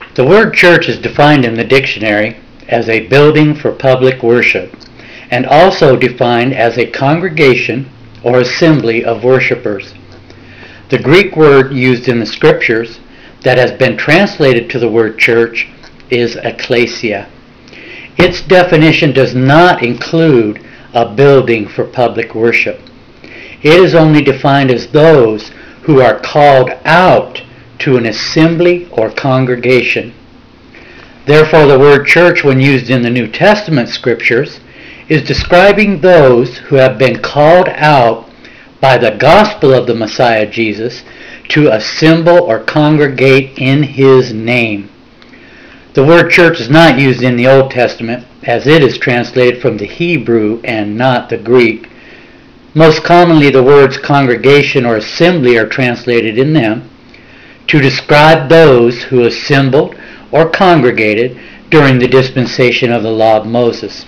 The word church is defined in the dictionary as a building for public worship, and also defined as a congregation or assembly of worshipers. The Greek word used in the scriptures that has been translated to the word church is ekklesia. Its definition does not include a building for public worship. It is only defined as those who are called out to an assembly or congregation. Therefore, the word church, when used in the New Testament scriptures, is describing those who have been called out by the gospel of the Messiah Jesus to assemble or congregate in his name. The word church is not used in the Old Testament, as it is translated from the Hebrew and not the Greek. Most commonly, the words congregation or assembly are translated in them to describe those who assembled or congregated during the dispensation of the law of Moses.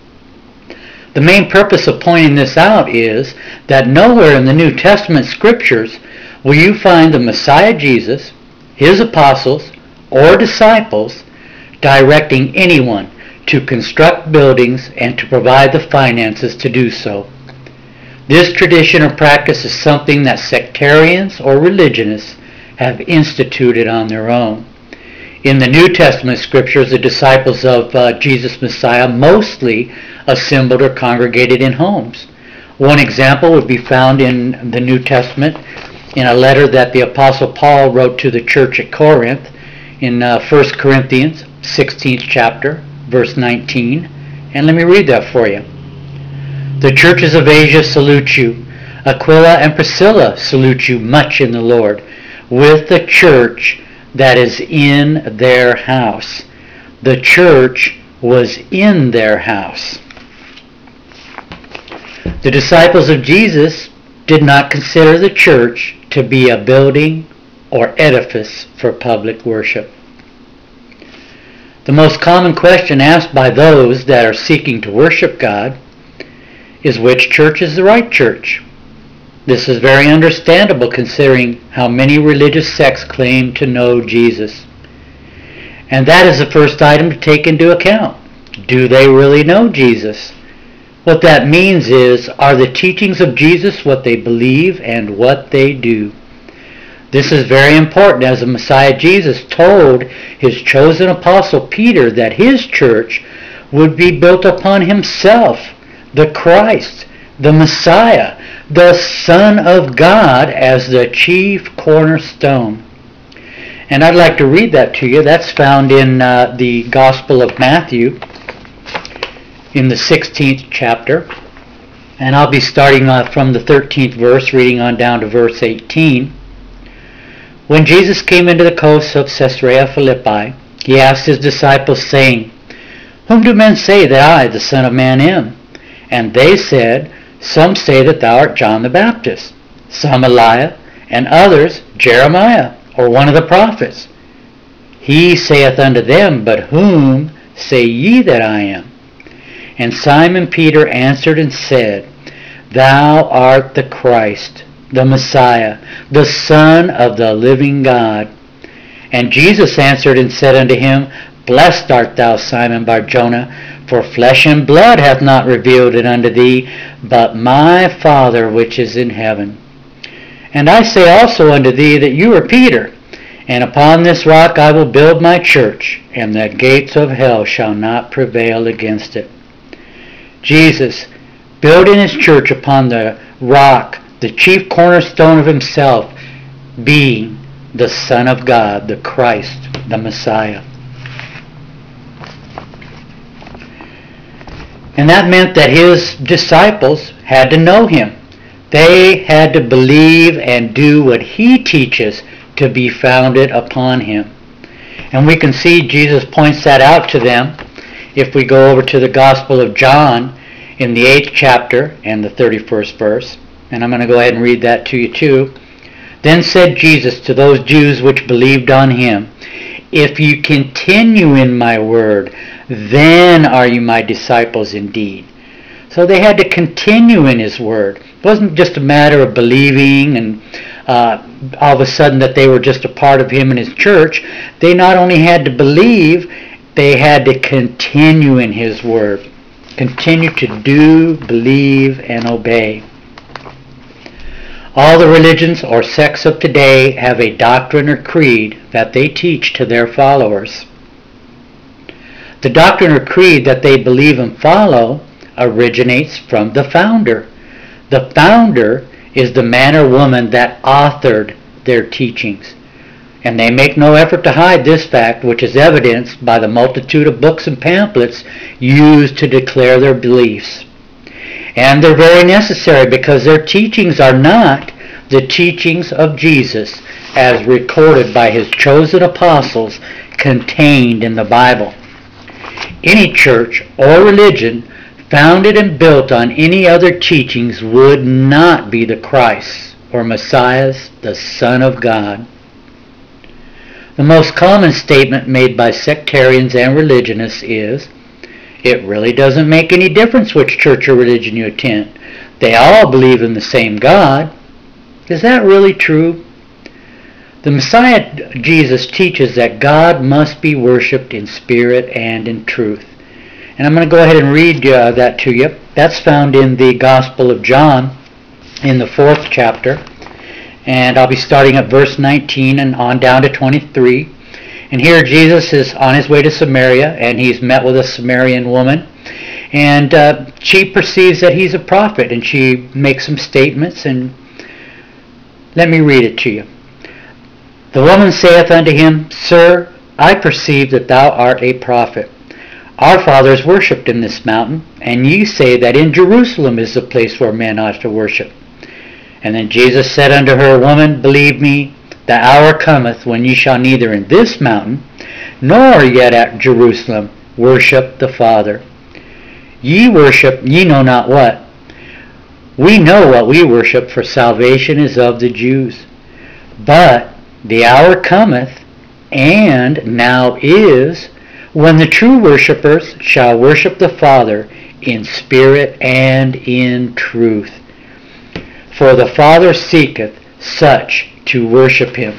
The main purpose of pointing this out is that nowhere in the New Testament scriptures will you find the Messiah Jesus, his apostles, or disciples directing anyone to construct buildings and to provide the finances to do so. This tradition or practice is something that sectarians or religionists have instituted on their own. In the New Testament scriptures, the disciples of Jesus Messiah mostly assembled or congregated in homes. One example would be found in the New Testament in a letter that the Apostle Paul wrote to the church at Corinth in 1 Corinthians 16th chapter, verse 19. And let me read that for you. The churches of Asia salute you. Aquila and Priscilla salute you much in the Lord, with the church that is in their house. The church was in their house. The disciples of Jesus did not consider the church to be a building or edifice for public worship. The most common question asked by those that are seeking to worship God is which church is the right church. This is very understandable considering how many religious sects claim to know Jesus. And that is the first item to take into account. Do they really know Jesus? What that means is, are the teachings of Jesus what they believe and what they do? This is very important, as the Messiah Jesus told his chosen apostle Peter that his church would be built upon himself, the Christ, the Messiah, the Son of God, as the chief cornerstone. And I'd like to read that to you. That's found in the Gospel of Matthew in the 16th chapter. And I'll be starting from the 13th verse, reading on down to verse 18. When Jesus came into the coast of Caesarea Philippi, he asked his disciples, saying, Whom do men say that I, the Son of Man, am? And they said, Some say that thou art John the Baptist, some Eliah, and others Jeremiah, or one of the prophets. He saith unto them, But whom say ye that I am? And Simon Peter answered and said, Thou art the Christ, the Messiah, the Son of the living God. And Jesus answered and said unto him, Blessed art thou, Simon Bar-Jonah, for flesh and blood hath not revealed it unto thee, but my Father which is in heaven. And I say also unto thee that you are Peter, and upon this rock I will build my church, and the gates of hell shall not prevail against it. Jesus, building his church upon the rock, the chief cornerstone of himself, being the Son of God, the Christ, the Messiah. And that meant that his disciples had to know him. They had to believe and do what he teaches to be founded upon him. And we can see Jesus points that out to them if we go over to the Gospel of John in the 8th chapter and the 31st verse. And I'm going to go ahead and read that to you too. Then said Jesus to those Jews which believed on him, If you continue in my word, then are you my disciples indeed. So they had to continue in his word. It wasn't just a matter of believing and all of a sudden that they were just a part of him and his church. They not only had to believe, they had to continue in his word. Continue to do, believe, and obey. All the religions or sects of today have a doctrine or creed that they teach to their followers. The doctrine or creed that they believe and follow originates from the founder. The founder is the man or woman that authored their teachings. And they make no effort to hide this fact, which is evidenced by the multitude of books and pamphlets used to declare their beliefs. And they're very necessary because their teachings are not the teachings of Jesus as recorded by his chosen apostles contained in the Bible. Any church or religion founded and built on any other teachings would not be the Christ or Messiah's, the Son of God. The most common statement made by sectarians and religionists is, it really doesn't make any difference which church or religion you attend. They all believe in the same God. Is that really true? The Messiah Jesus teaches that God must be worshipped in spirit and in truth. And I'm going to go ahead and read that to you. That's found in the Gospel of John in the 4th chapter. And I'll be starting at verse 19 and on down to 23. And here Jesus is on his way to Samaria, and he's met with a Samaritan woman. And she perceives that he's a prophet, and she makes some statements. And let me read it to you. The woman saith unto him, Sir, I perceive that thou art a prophet. Our fathers worshipped in this mountain, and ye say that in Jerusalem is the place where men ought to worship. And then Jesus said unto her, Woman, believe me, the hour cometh when ye shall neither in this mountain, nor yet at Jerusalem, worship the Father. Ye worship ye know not what. We know what we worship, for salvation is of the Jews. But the hour cometh, and now is, when the true worshippers shall worship the Father in spirit and in truth. For the Father seeketh such to worship him.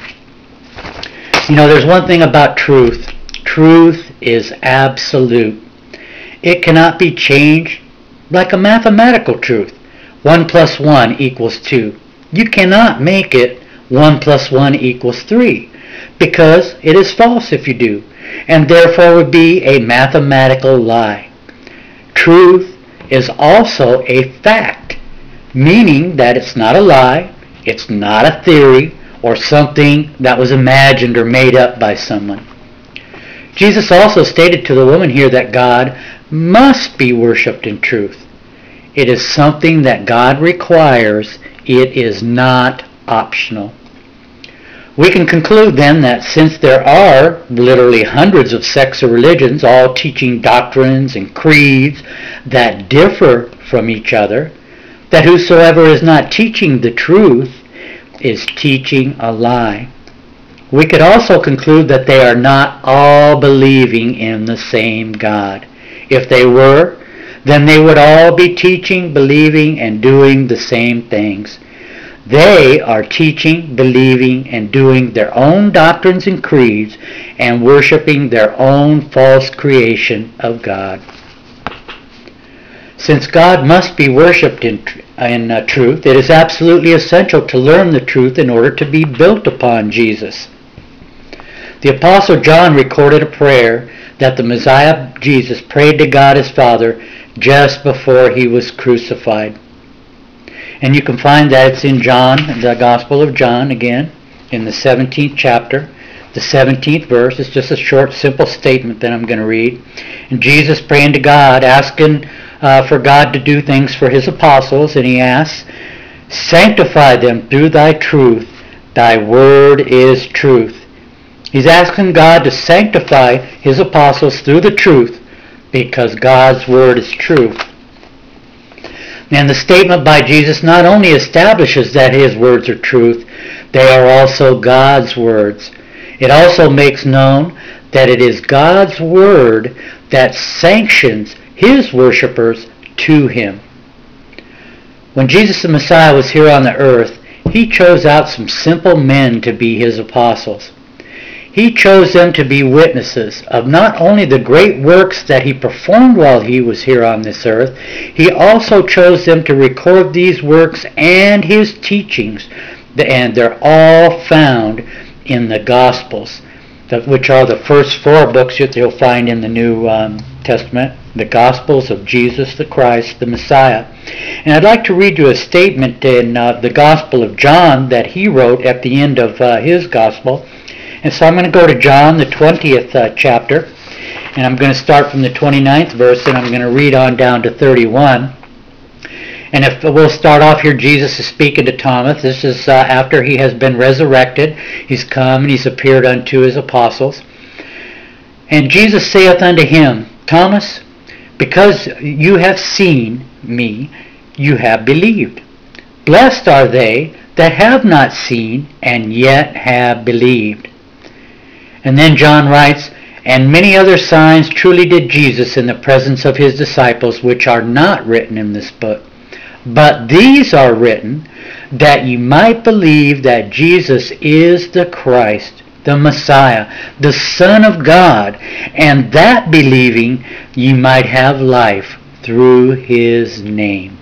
You know, there's one thing about truth. Truth is absolute. It cannot be changed like a mathematical truth. 1 plus 1 equals 2. You cannot make it 1 plus 1 equals 3, because it is false if you do, and therefore would be a mathematical lie. Truth is also a fact, meaning that it's not a lie, it's not a theory, or something that was imagined or made up by someone. Jesus also stated to the woman here that God must be worshipped in truth. It is something that God requires. It is not optional. We can conclude then that since there are literally hundreds of sects or religions all teaching doctrines and creeds that differ from each other, that whosoever is not teaching the truth is teaching a lie. We could also conclude that they are not all believing in the same God. If they were, then they would all be teaching, believing, and doing the same things. They are teaching, believing, and doing their own doctrines and creeds and worshiping their own false creation of God. Since God must be worshipped in truth, it is absolutely essential to learn the truth in order to be built upon Jesus. The Apostle John recorded a prayer that the Messiah Jesus prayed to God his Father just before he was crucified. And you can find that it's in John, the Gospel of John again, in the 17th chapter. The 17th verse is just a short, simple statement that I'm going to read. And Jesus praying to God, asking for God to do things for his apostles, and he asks, Sanctify them through thy truth. Thy word is truth. He's asking God to sanctify his apostles through the truth because God's word is true. And the statement by Jesus not only establishes that his words are truth, they are also God's words. It also makes known that it is God's word that sanctions his worshipers to him. When Jesus the Messiah was here on the earth, he chose out some simple men to be his apostles. He chose them to be witnesses of not only the great works that he performed while he was here on this earth, he also chose them to record these works and his teachings, and they're all found in the Gospels, which are the first 4 books that you'll find in the New Testament, the Gospels of Jesus the Christ, the Messiah. And I'd like to read you a statement in the Gospel of John that he wrote at the end of his Gospel. And so I'm going to go to John, the 20th chapter, and I'm going to start from the 29th verse, and I'm going to read on down to 31. And if we'll start off here, Jesus is speaking to Thomas. This is after he has been resurrected. He's come and he's appeared unto his apostles. And Jesus saith unto him, Thomas, because you have seen me, you have believed. Blessed are they that have not seen and yet have believed. And then John writes, and many other signs truly did Jesus in the presence of his disciples, which are not written in this book. But these are written, that ye might believe that Jesus is the Christ, the Messiah, the Son of God, and that believing ye might have life through his name.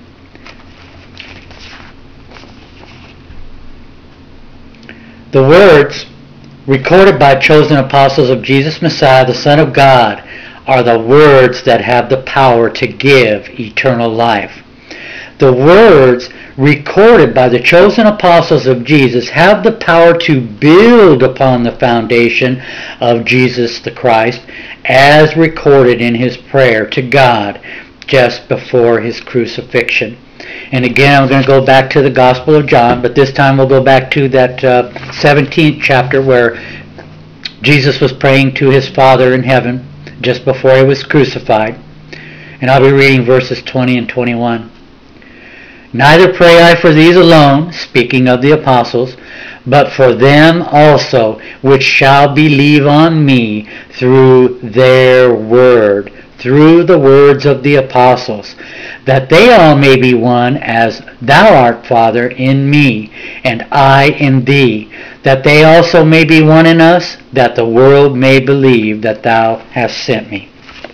The words recorded by chosen apostles of Jesus Messiah, the Son of God, are the words that have the power to give eternal life. The words recorded by the chosen apostles of Jesus have the power to build upon the foundation of Jesus the Christ as recorded in his prayer to God just before his crucifixion. And again, I'm going to go back to the Gospel of John, but this time we'll go back to that 17th chapter where Jesus was praying to his Father in heaven just before he was crucified. And I'll be reading verses 20 and 21. Neither pray I for these alone, speaking of the apostles, but for them also which shall believe on me through their word, through the words of the apostles, that they all may be one as thou art, Father, in me, and I in thee, that they also may be one in us, that the world may believe that thou hast sent me.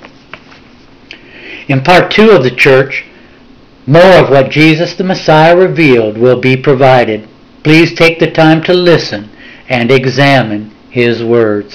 In part 2 of the church, more of what Jesus the Messiah revealed will be provided. Please take the time to listen and examine his words.